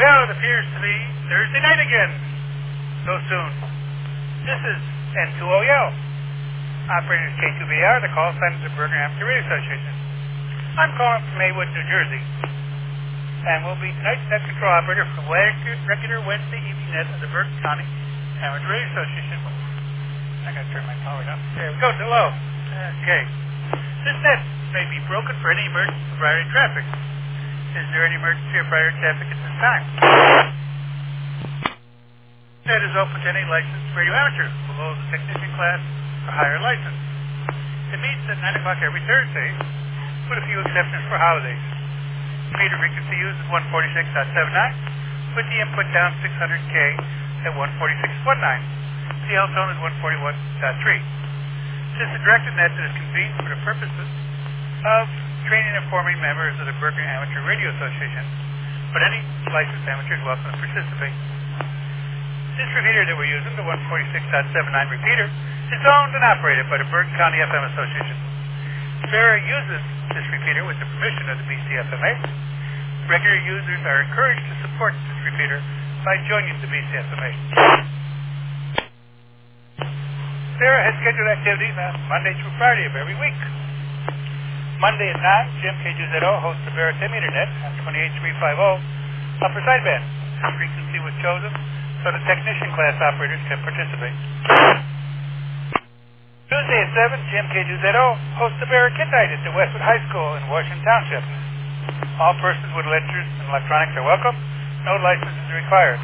Well, it appears to be Thursday night again. So soon. This is N2OL. Operators K2BR, the call sign of the Bergen Amateur Radio Association. I'm calling from Maywood, New Jersey. And we'll be tonight's net control operator for the regular Wednesday evening net of the Bergen County Amateur Radio Association. I gotta turn my power down. There we go, to low. Okay. This net may be broken for any emergency or priority traffic. Is there any emergency or priority traffic at this time? Net is open to any licensed radio amateur below the technician class or higher license. It meets at 9 o'clock every Thursday, with a few exceptions for holidays. Meter frequency used is 146.79, with the input down 600K at 146.19. The L tone is 141.3. This is a directed net that is convened for the purposes of training and forming members of the Bergen Amateur Radio Association, but any licensed amateur is welcome to participate. This repeater that we're using, the 146.79 repeater, is owned and operated by the Bergen County FM Association. Vera uses this repeater with the permission of the BCFMA. Regular users are encouraged to support this repeater by joining the BCFMA. Sarah has scheduled activities on Monday through Friday of every week. Monday at 9, Jim KGZO hosts the Vera Meter Net on 28350 upper sideband. The frequency was chosen so the technician class operators can participate. Tuesday at 7, Jim KGZO hosts the Vera Kit Night at the Westwood High School in Washington Township. All persons with lectures and electronics are welcome. No license is required.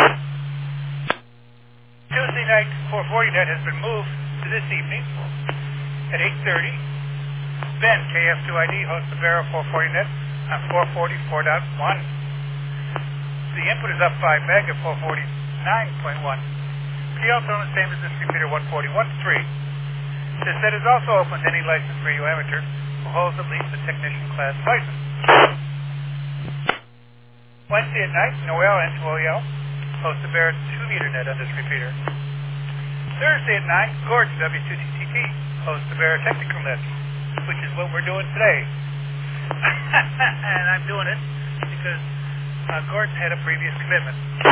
Tuesday night 440 net has been moved to this evening at 8:30. Ben, KF2ID, hosts the Vera 440 net on 444.1. The input is up 5 meg at 449.1. PL tone is same as this repeater 141.3. This set is also open to any licensed radio amateur who holds at least a technician class license. Wednesday at night, Noel N2OL hosts the Vera 2-meter net on this repeater. Thursday at 9, Gordon W2DTT hosts the Vera technical net, which is what we're doing today. And I'm doing it because Gordon had a previous commitment.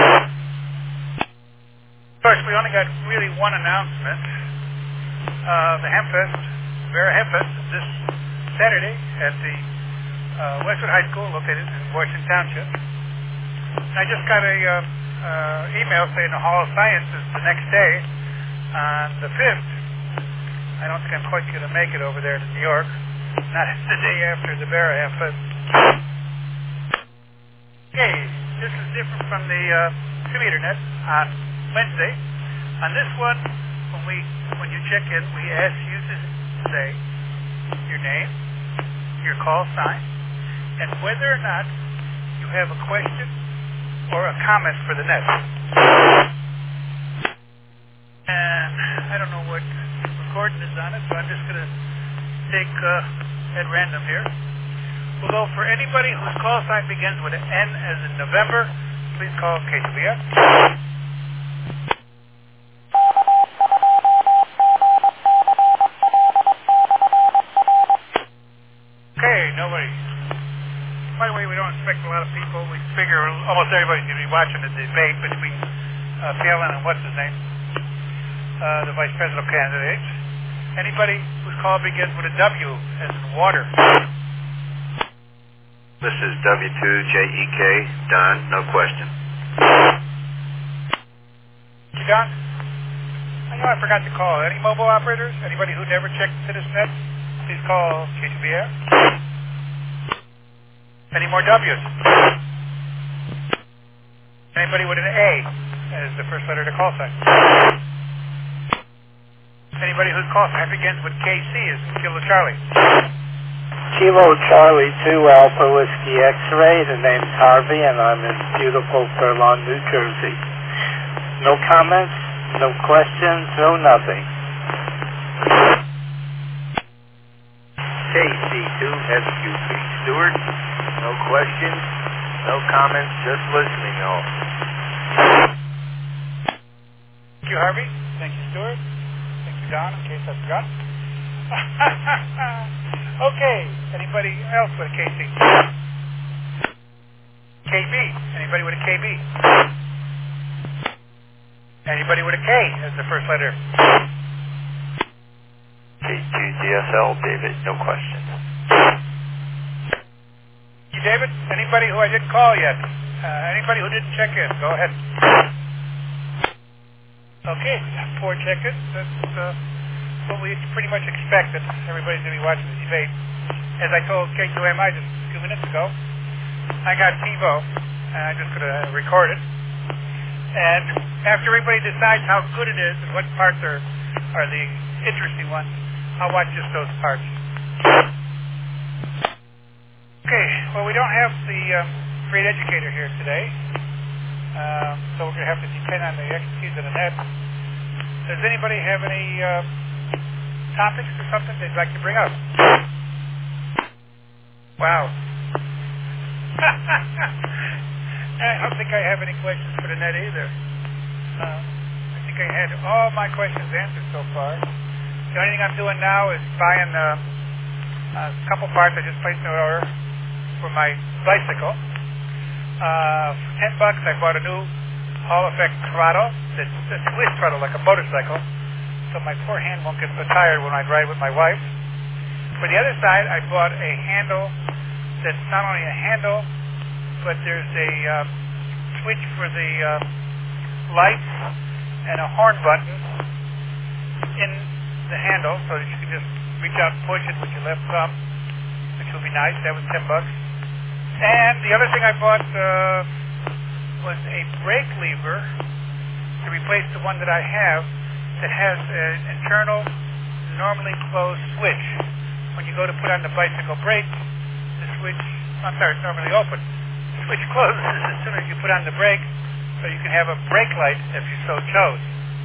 Of course, we only got really one announcement. The Hempfest, Vera Hempfest, this Saturday at the Westwood High School located in Washington Township. I just got a email saying the Hall of Science is the next day on the 5th. I don't think I'm quite going to make it over there to New York. Not the day after the Vera Hempfest. Okay, this is different from the 2-meter net on Wednesday. On this one, when you check in, we ask you to say your name, your call sign, and whether or not you have a question or a comment for the net. And I don't know what recording is on it, so I'm just going to take at random here. We'll go for anybody whose call sign begins with an N as in November. Please call KTBF. Okay, nobody. By the way, we don't expect a lot of people. We figure almost everybody's going to be watching the debate between Palin and what's his name, the vice presidential candidates. Anybody whose call begins with a W as in water. This is W2JEK, Don, no question. You Don? I know I forgot to call. Any mobile operators? Anybody who never checked into this net? Please call KTBF. Any more W's? Anybody with an A as the first letter of the call sign? Anybody whose call sign begins with KC as in Kilo Charlie? Kilo Charlie 2 Alpha Whiskey X-Ray. The name's Harvey, and I'm in beautiful Furlong, New Jersey. No comments, no questions, no nothing. KC2SQP Stewart, no questions, no comments, just listening all. Thank you, Harvey. Thank you, Stuart. Thank you, Don, in case I forgot. Okay, anybody else with a KC? KB? Anybody with a KB? Anybody with a K as the first letter? K2GSL, David, no questions. You, David? Anybody who I didn't call yet? Anybody who didn't check in? Go ahead. Okay, 4 check-ins. That's what we pretty much expected. Everybody's going to be watching the debate. As I told K2MI just a few minutes ago, I got TiVo, and I'm just going to record it. And after everybody decides how good it is and what parts are the interesting ones, I'll watch just those parts. Okay, well, we don't have the great educator here today, so we're going to have to depend on the expertise of the net. Does anybody have any topics or something they'd like to bring up? Wow. I don't think I have any questions for the net either. I think I had all my questions answered so far. The only thing I'm doing now is buying a couple parts. I just placed an order for my bicycle. For $10, I bought a new Hall Effect throttle. It's a twist throttle like a motorcycle, so my poor hand won't get so tired when I ride with my wife. For the other side, I bought a handle that's not only a handle, but there's a switch for the lights and a horn button in the handle, so that you can just reach out and push it with your left thumb, which will be nice. That was $10. And the other thing I bought was a brake lever to replace the one that I have that has an internal, normally closed switch. When you go to put on the bicycle brake, the switch, it's normally open. The switch closes as soon as you put on the brake, so you can have a brake light if you so chose.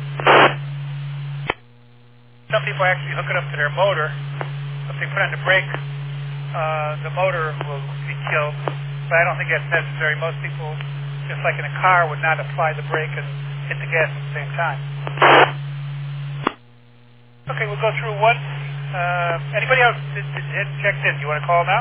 Some people actually hook it up to their motor. If they put on the brake, the motor will be killed, but I don't think that's necessary. Most people, just like in a car, would not apply the brake and hit the gas at the same time. Okay, we'll go through one. Anybody else hadn't checked in? You want to call now?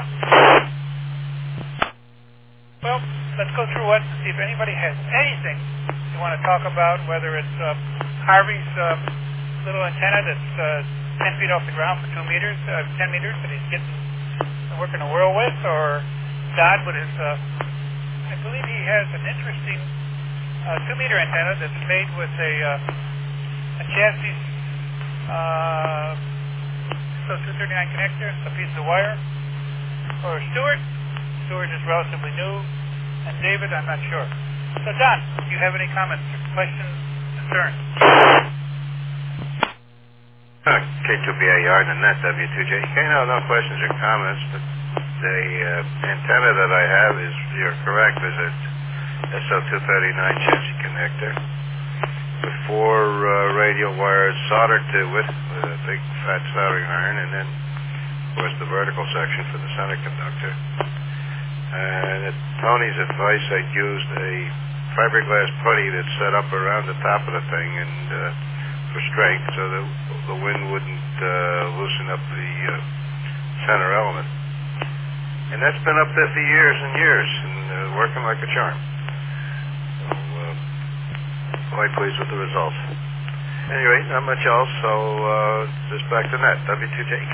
Well, let's go through one and see if anybody has anything you want to talk about, whether it's Harvey's little antenna that's 10 feet off the ground for 10 meters that he's working a whirl with, or Don with his, I believe he has an interesting 2-meter antenna that's made with a chassis, so 239 connector, a piece of wire. Or Stuart is relatively new, and David, I'm not sure. So Don, do you have any comments, questions, concerns? K2BAR and the net W2JK. No questions or comments, but the antenna that I have is, you're correct, is a SO239 chassis connector with 4 radial wires soldered to it with a big fat soldering iron, and then of course the vertical section for the center conductor. And at Tony's advice, I used a fiberglass putty that's set up around the top of the thing and for strength, so that the wind wouldn't loosen up the center element. And that's been up there for years and years, and working like a charm. So, quite pleased with the results. Anyway, not much else, so just back to net, W2JK.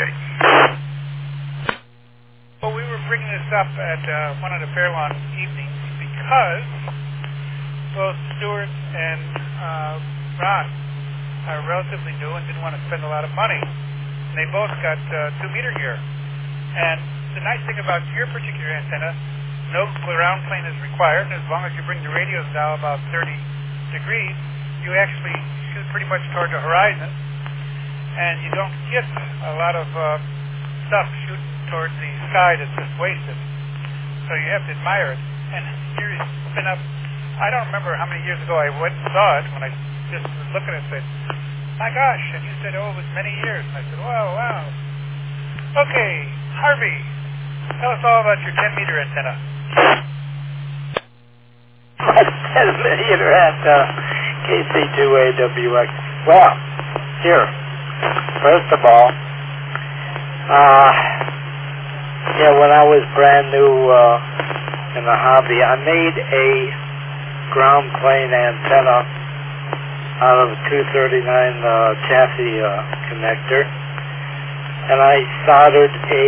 Well, we were bringing this up at one of the Fairlawn evenings because both Stuart and Ron are relatively new and didn't want to spend a lot of money. And they both got 2-meter gear. And the nice thing about your particular antenna, no ground plane is required, and as long as you bring the radios down about 30 degrees, you actually shoot pretty much toward the horizon, and you don't get a lot of stuff shooting towards the sky that's just wasted. So you have to admire it. And here's been up, I don't remember how many years ago I went and saw it, when I just was looking at it and said, my gosh, and you said, oh, it was many years. And I said, wow. Okay, Harvey, tell us all about your 10-meter antenna. My 10-meter at KC2AWX. Well, here, first of all, when I was brand new in a hobby. I made a ground plane antenna out of a 239 chassis connector, and I soldered a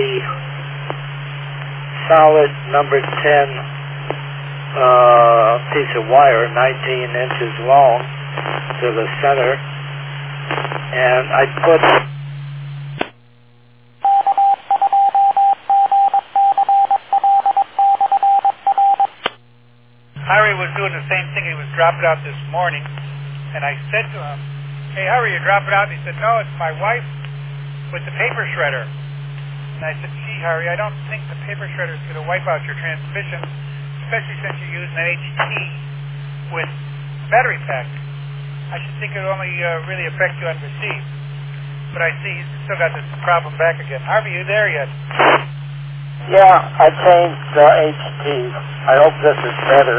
solid number 10 piece of wire, 19 inches long, to the center, and I put Harry was doing the same thing. He was dropping out this morning, and I said to him, "Hey, Harry, you dropping out?" And he said, "No, it's my wife with the paper shredder." And I said, "Gee, Harry, I don't think the paper shredder is going to wipe out your transmission, especially since you're using an HT with battery pack. I should think it would only really affect you on receive." But I see he's still got this problem back again. Harvey, you there yet? Yeah, I changed the HT. I hope this is better.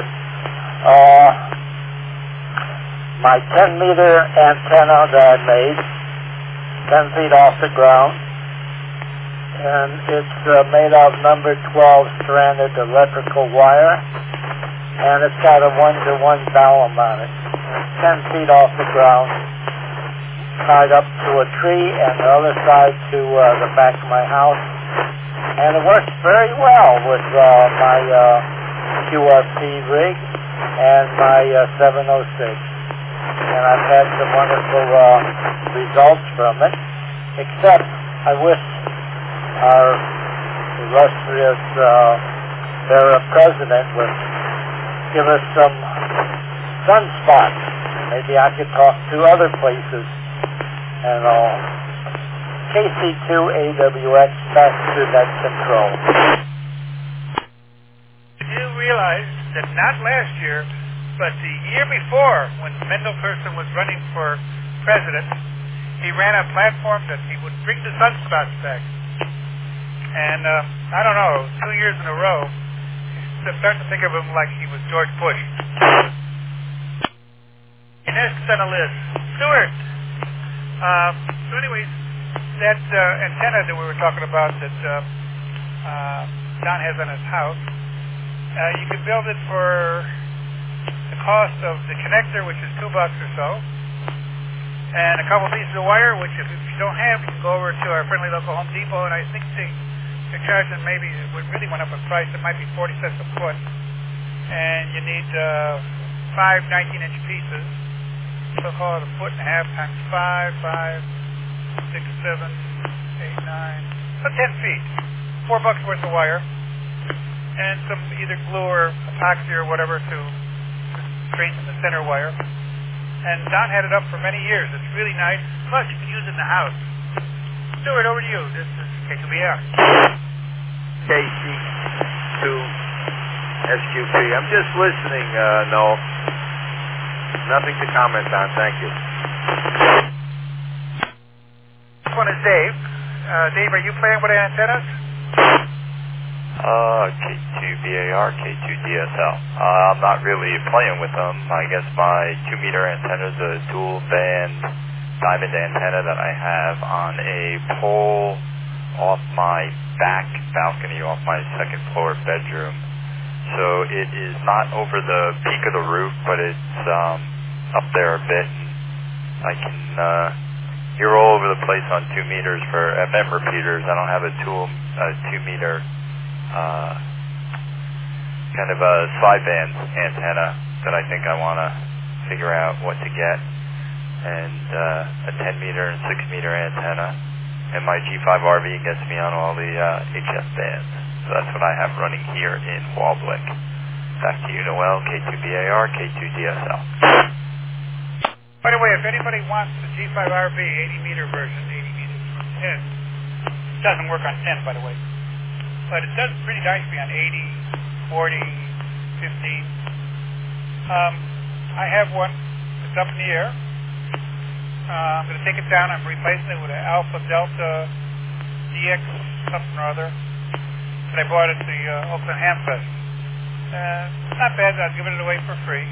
My 10-meter antenna that I made, 10 feet off the ground, and it's made of number 12 stranded electrical wire, and it's got a 1-to-1 dowel on it. 10 feet off the ground, tied up to a tree, and the other side to the back of my house. And it works very well with my QRP rig and my 706. And I've had some wonderful results from it, except I wish our illustrious president would give us some sunspots. Maybe I could talk to other places and all. KC2AWX, back to net control. Did you realize that not last year, but the year before, when Mendelperson was running for president, he ran a platform that he would bring the sunspots back. And I don't know, 2 years in a row, I'm starting to think of him like he was George Bush. Next on the list, Stewart. So anyways, that antenna that we were talking about that Don has on his house, you can build it for the cost of the connector, which is $2 or so, and a couple pieces of wire, which if you don't have, you can go over to our friendly local Home Depot, and I think they're charging maybe, it really went up in price, it might be 40 cents a foot, and you need 5 19-inch pieces, so call it a 1.5 feet times 5, 6, 7, 8, 9, so 10 feet, $4 worth of wire, and some either glue or epoxy or whatever to straighten the center wire. And Don had it up for many years. It's really nice. Plus, you can use it in the house. Stewart, over to you. This is K2BR. KC2SQP. I'm just listening, Noel. Nothing to comment on. Thank you. This one is Dave. Dave, are you playing with antennas? K2BAR, K2DSL. I'm not really playing with them. I guess my 2-meter antenna is a dual band diamond antenna that I have on a pole off my back balcony, off my second floor bedroom. So it is not over the peak of the roof, but it's up there a bit. I can hear all over the place on 2 meters for FM repeaters. I don't have a 2-meter kind of a sideband antenna that I think I want to figure out what to get, and a 10-meter and 6-meter antenna, and my G5RV gets me on all the HF bands. So that's what I have running here in Waldwick. Back to you, Noel, K2BAR, K2DSL. By the way, if anybody wants the G5RV 80-meter version, 80 meters from 10, it doesn't work on 10, by the way. But it does pretty nicely on 80, 40, 15. I have one. It's up in the air. I'm going to take it down. I'm replacing it with an Alpha Delta DX something or other that I bought at the Oakland Hamfest. It's not bad. I'll give it away for free.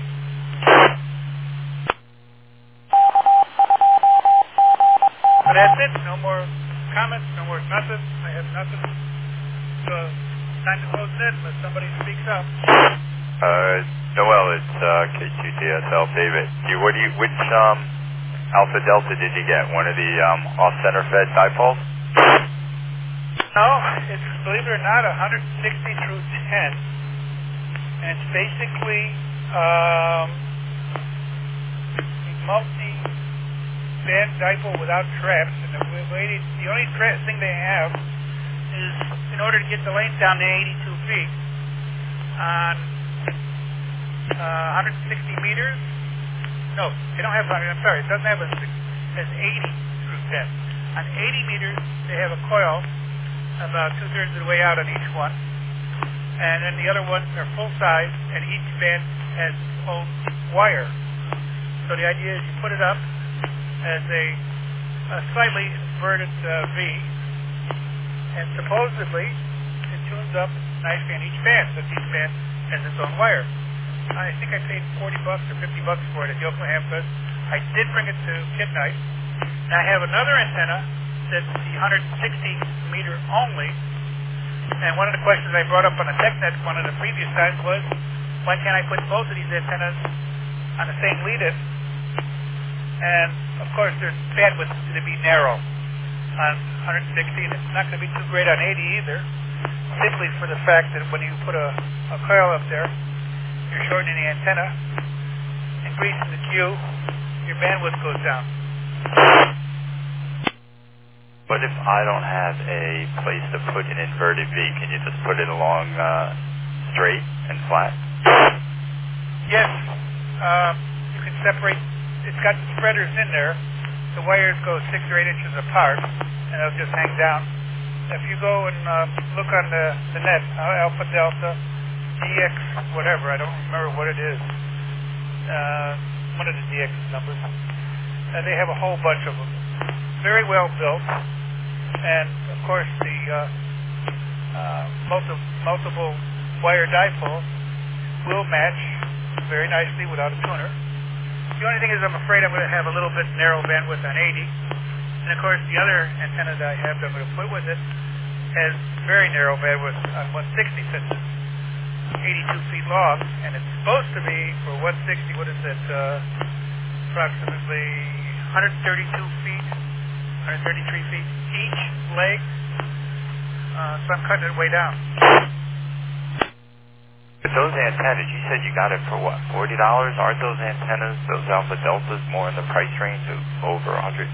So that's it. No more comments. No more nothing. I have nothing. So time to close it in unless somebody speaks up. Noel, it's K2DSL. David, which Alpha Delta did you get? One of the off-center fed dipoles? No, it's, believe it or not, 160 through 10. And it's basically a multi-band dipole without traps. And the only thing they have is, in order to get the length down to 82 feet, on 160 meters. No, they don't have, I'm sorry, it doesn't have it has 80 through 10. On 80 meters, they have a coil about 2/3 of the way out on each one. And then the other ones are full size, and each band has its own wire. So the idea is you put it up as a slightly inverted V, and supposedly it tunes up nicely on each band, so each band has its own wire. I think I paid $40 or $50 for it at Yokohama Hamfest. I did bring it to Kid Night. And I have another antenna that's the 160 meter only. And one of the questions I brought up on the TechNet one of the previous times was, why can't I put both of these antennas on the same lead-in? And of course, there's bandwidth to be narrow on 160, and it's not going to be too great on 80 either, simply for the fact that when you put a coil up there, you're shortening the antenna, increasing the Q, your bandwidth goes down. But if I don't have a place to put an inverted V, can you just put it along straight and flat? Yes. You can separate. It's got spreaders in there. The wires go 6 or 8 inches apart, and they'll just hang down. If you go and look on the net, Alpha Delta, DX, whatever, I don't remember what it is. One of the DX numbers. They have a whole bunch of them. Very well built, and of course the multiple wire dipole will match very nicely without a tuner. The only thing is I'm afraid I'm going to have a little bit narrow bandwidth on 80, and of course the other antenna that I have that I'm going to put with it has very narrow bandwidth on 160 since it's 82 feet long, and it's supposed to be for 160, what is it, approximately 132 feet, 133 feet each leg, so I'm cutting it way down. But those antennas, you said you got it for what, $40? Aren't those antennas, those Alpha Deltas, more in the price range of over $150?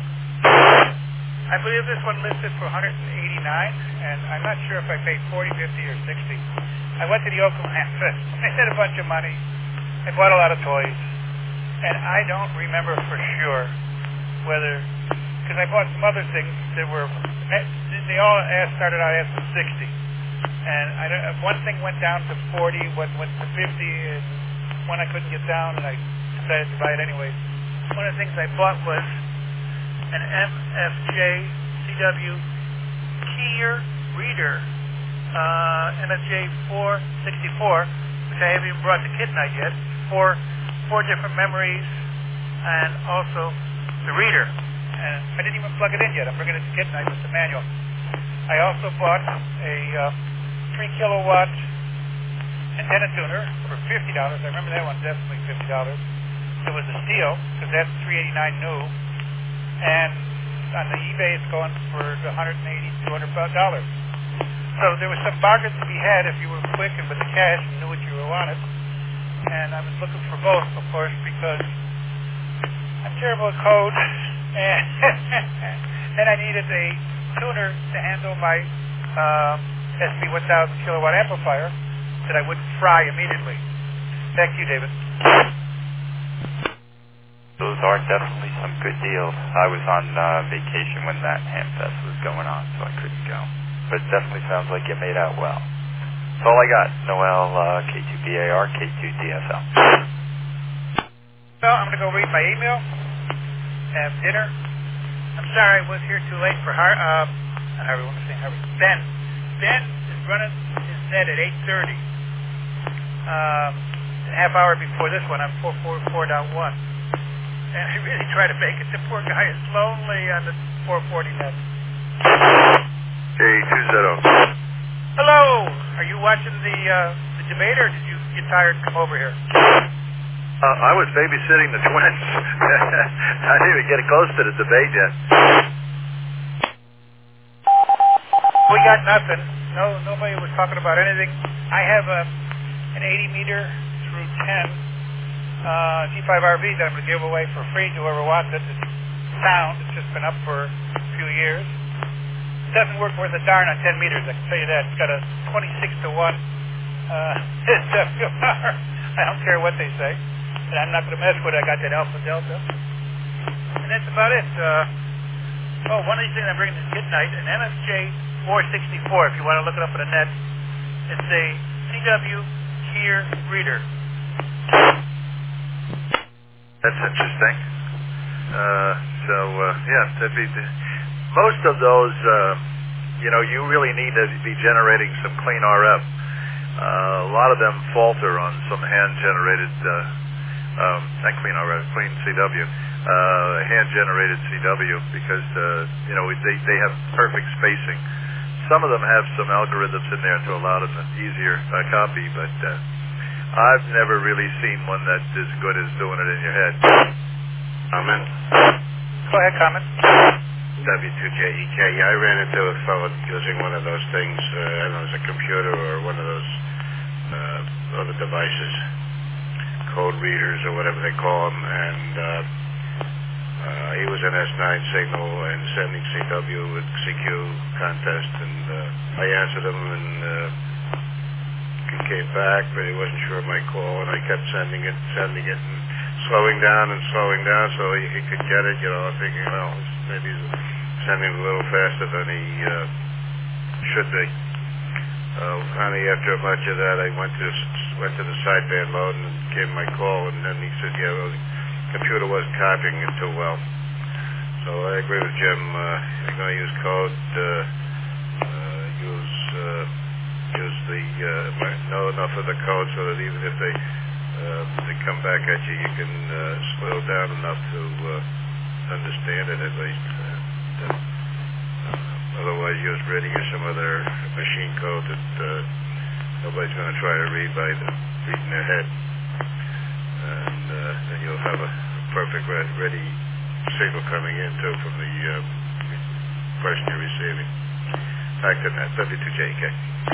I believe this one listed for $189, and I'm not sure if I paid $40, $50, or $60. I went to the Oakland Hamfest. I had a bunch of money. I bought a lot of toys, and I don't remember for sure whether, because I bought some other things that were, they all started out asking 60. And one thing went down to 40, one went to 50, and one I couldn't get down, and I decided to buy it anyway. One of the things I bought was an MFJ CW Keyer reader, MFJ 464, which I haven't even brought to Kid Night yet, four different memories, and also the reader. And I didn't even plug it in yet. I'm bringing it to Kid Night with the manual. I also bought a 3 kilowatt antenna tuner for $50. I remember that one, definitely $50. It was a steal, because that's $389 new. And on the eBay, it's going for $180, $200. So there was some bargains to be had if you were quick and with the cash and knew what you wanted. And I was looking for both, of course, because I'm terrible at code, and I needed a tuner to handle my SB1000 kilowatt amplifier that I wouldn't fry immediately. Back to you, David. Those are definitely some good deals. I was on vacation when that Hamfest was going on, so I couldn't go. But it definitely sounds like you made out well. That's all I got. Noel, K2BAR, K2DSL. So I'm going to go read my email, have dinner. I'm sorry I was here too late for Ben. Ben is running his net at 8:30. A half hour before this one, I'm 444.1. And I really try to make it. The poor guy is lonely on the 440 net. K20. Hello! Are you watching the debate, or did you get tired and come over here? I was babysitting the twins. I didn't even get close to the debate yet. We got nothing. Nobody was talking about anything. I have an 80 meter through 10 G5RV that I'm going to give away for free to whoever wants it. It's sound. It's just been up for a few years. It doesn't work worth a darn on 10 meters, I can tell you that. It's got a 26 to 1 SWR. I don't care what they say. And I'm not going to mess with it. I got that Alpha Delta. And that's about it. One of these things I'm bringing to kid night, an MFJ 464, if you want to look it up on the net. It's a CW Keir reader. That's interesting. That'd be most of those, you really need to be generating some clean RF. A lot of them falter on some hand-generated, not clean RF, clean CW, hand-generated CW, because, they have perfect spacing. Some of them have some algorithms in there to allow them an easier copy, but I've never really seen one that's as good as doing it in your head. Comment? Go ahead, comment. W2JEK. Yeah, I ran into a fellow using one of those things, I don't know, it's a computer or one of those other devices, code readers or whatever they call them, and he was an S9 signal and sending CW with CQ contest, and I answered him, and he came back, but he wasn't sure of my call, and I kept sending it, and slowing down, so he could get it, thinking, well, maybe he's sending a little faster than he should be. Finally, after a bunch of that, I went to the sideband mode and gave him my call, and then he said, the computer wasn't copying it too well. So I agree with Jim. You're going to use code, know enough of the code so that even if they come back at you, you can slow down enough to understand it at least. Otherwise, use reading or some other machine code that nobody's going to try to read by reading their head. And then you'll have a perfect ready signal coming in, too, from the person you're receiving. Back to that, W2JK.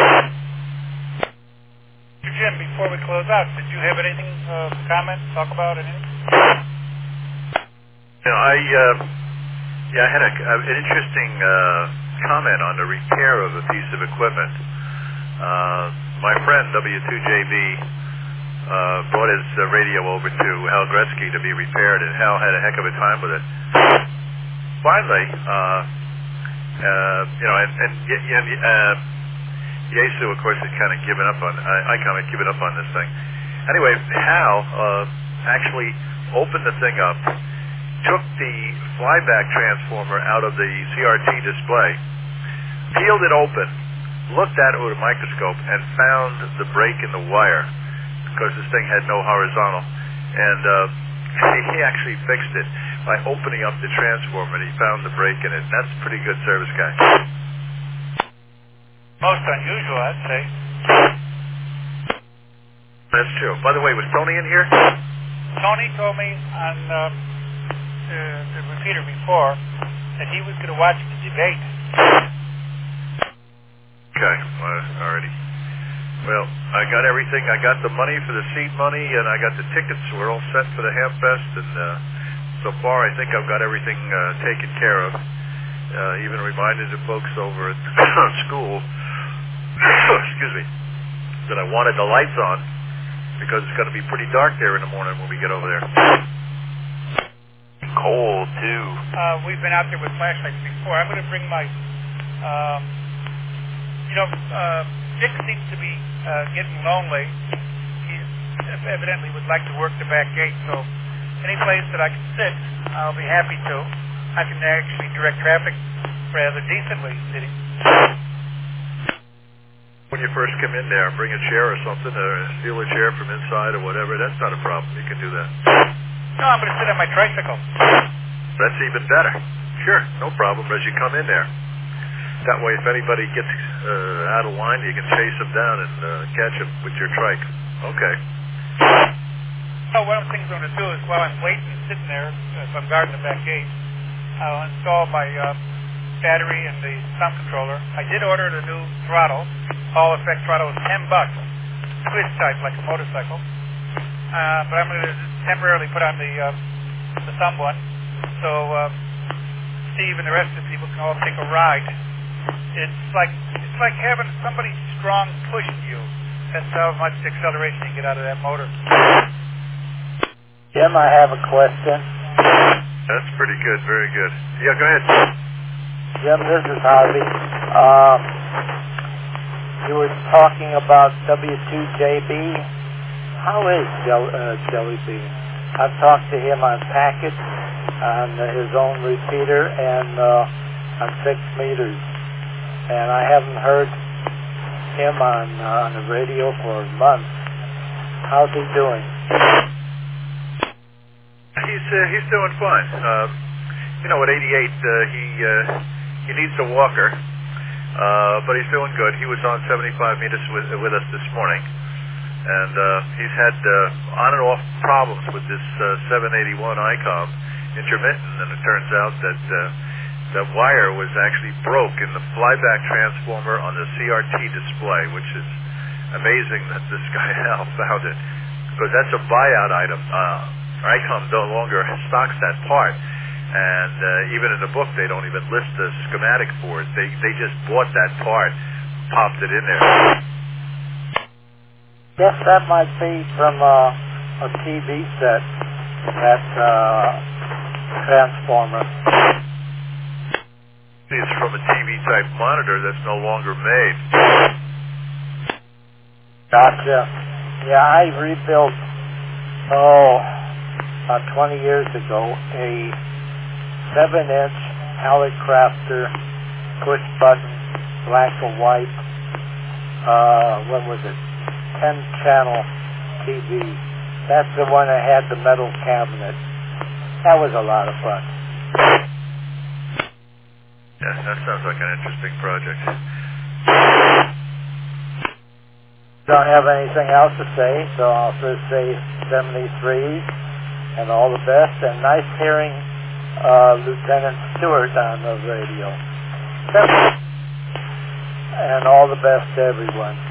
Jim, before we close out, did you have anything to comment, talk about, anything? I had an interesting comment on the repair of a piece of equipment. My friend W2JB brought his radio over to Hal Gretzky to be repaired, and Hal had a heck of a time with it. Finally, Yasu, of course, had kind of given up on. I kind of given up on this thing. Anyway, Hal actually opened the thing up, took the flyback transformer out of the CRT display, peeled it open, looked at it with a microscope, and found the break in the wire, because this thing had no horizontal. And he actually fixed it by opening up the transformer, and he found the break in it. That's a pretty good service guy. Most unusual, I'd say. That's true. By the way, was Tony in here? Tony told me on the repeater before that he was going to watch the debate. Okay, alrighty. Well, I got everything. I got the money for the seat money, and I got the tickets. We're all set for the Hamfest, and so far I think I've got everything taken care of. Even reminded the folks over at school, excuse me, that I wanted the lights on, because it's going to be pretty dark there in the morning when we get over there. Cold, too. We've been out there with flashlights before. I'm going to bring my, Dick seems to be getting lonely. He evidently would like to work the back gate, so any place that I can sit, I'll be happy to. I can actually direct traffic rather decently sitting. When you first come in there, bring a chair or something, or steal a chair from inside or whatever. That's not a problem. You can do that. No, I'm going to sit on my tricycle. That's even better. Sure, no problem as you come in there. That way, if anybody gets out of line, you can chase them down and catch them with your trike. Okay. So one of the things I'm going to do is while I'm waiting, sitting there, if I'm guarding the back gate, I'll install my battery and the sound controller. I did order the new throttle. All effect throttle is $10. Twist type, like a motorcycle. But I'm going to temporarily put on the thumb one, so Steve and the rest of the people can all take a ride. It's like having somebody strong pushing you. That's how much acceleration you get out of that motor. Jim, I have a question. That's pretty good. Very good. Yeah, go ahead. Jim, this is Harvey. You were talking about W2JB. How is Jelly Bean? I've talked to him on packet, on his own repeater, and on 6 meters. And I haven't heard him on the radio for months. How's he doing? He's doing fine. At 88, he needs a walker, but he's doing good. He was on 75 meters with us this morning, and he's had on and off problems with this 781 ICOM intermittent, and it turns out that the wire was actually broke in the flyback transformer on the CRT display, which is amazing that this guy Al found it, because that's a buyout item. ICOM no longer stocks that part, and even in the book they don't even list the schematic for it. They just bought that part, popped it in there. Guess that might be from a TV set, that transformer. It's from a TV-type monitor that's no longer made. Gotcha. Yeah, I rebuilt, about 20 years ago, a 7-inch Hallicrafter push-button, black and white, what was it, 10-channel TV. That's the one that had the metal cabinet. That was a lot of fun. Yeah, that sounds like an interesting project. Don't have anything else to say, so I'll just say 73s and all the best, and nice hearing Lieutenant Stewart on the radio. And all the best to everyone.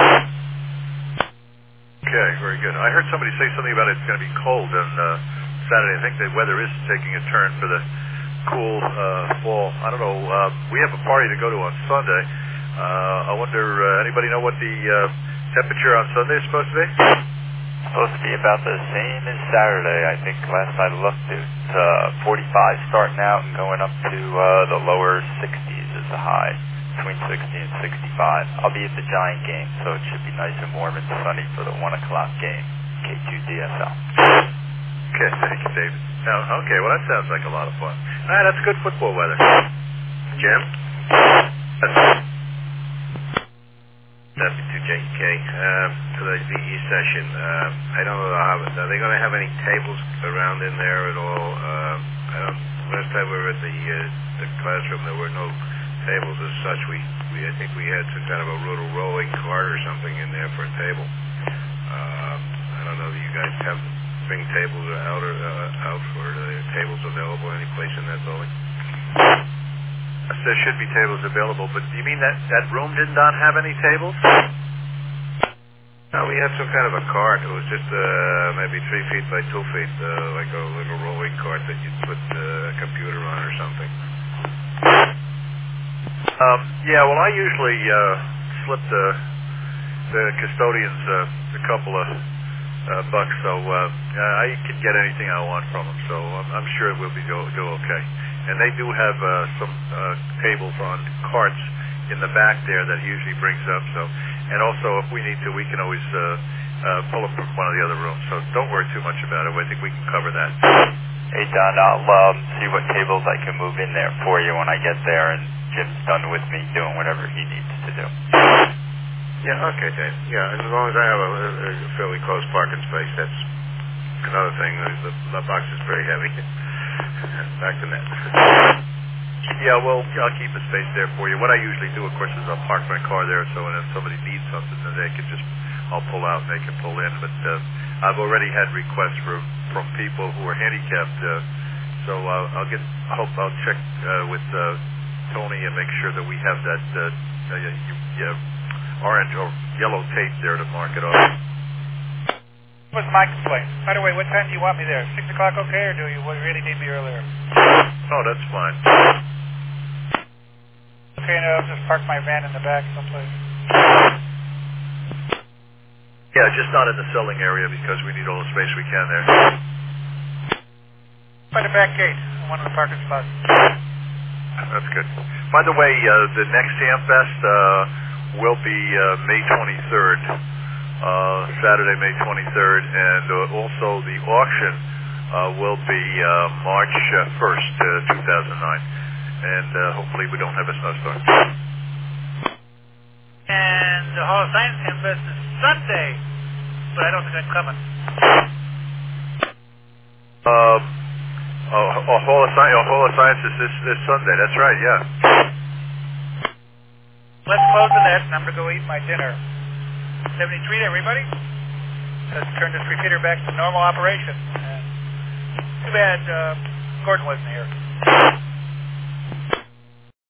Okay, very good. I heard somebody say something about it's going to be cold on Saturday. I think the weather is taking a turn for the cool fall. I don't know. We have a party to go to on Sunday. I wonder, anybody know what the temperature on Sunday is supposed to be? Supposed to be about the same as Saturday. I think last I looked, it's 45 starting out and going up to the lower 60s as a high, between 60 and 65. I'll be at the Giant game, so it should be nice and warm and sunny for the 1 o'clock game, K2DSL. Okay, thank you, David. Now, okay, well, that sounds like a lot of fun. That's good football weather. Jim? W2JK, for the VE session, I don't know how, are they going to have any tables around in there at all? Last time we were at the classroom, there were no tables as such. I think we had some kind of a little rolling cart or something in there for a table. I don't know if you guys bring tables out for tables available any place in that building. There should be tables available, but do you mean that room did not have any tables? No, we had some kind of a cart. It was just maybe 3 feet by 2 feet, like a little rolling cart that you'd put a computer on or something. Yeah, well, I usually slip the custodians a couple of bucks, so I can get anything I want from them. So I'm sure it will go okay. And they do have some tables on carts in the back there that he usually brings up. So, and also if we need to, we can always pull them from one of the other rooms. So don't worry too much about it. I think we can cover that. Hey, Don, I'll see what tables I can move in there for you when I get there, and Jim's done with me doing whatever he needs to do. Yeah, okay, Dave. Yeah, as long as I have a fairly close parking space, that's another thing. The box is very heavy. Back to net. Yeah, well, I'll keep a space there for you. What I usually do, of course, is I'll park my car there, so if somebody needs something, then they can I'll pull out and they can pull in. But I've already had requests from people who are handicapped, so I hope I'll check with Tony and make sure that we have that orange or yellow tape there to mark it off. What's my complaint? By the way, what time do you want me there? 6 o'clock okay, or do you really need me earlier? Oh, that's fine. Okay, no, I'll just park my van in the back someplace. Yeah, just not in the selling area because we need all the space we can there. By the back gate, one of the parking spots. That's good. By the way, the next Hamfest will be May 23rd, Saturday, May 23rd, and also the auction will be March 1st, 2009. And hopefully we don't have a snowstorm. And the Hall of Science Hamfest is Sunday, but I don't think I'm coming. Hall of Science is this Sunday. That's right, yeah. Let's close the net, and I'm going to go eat my dinner. 73 to everybody. Let's turn this repeater back to normal operation. Too bad Gordon wasn't here.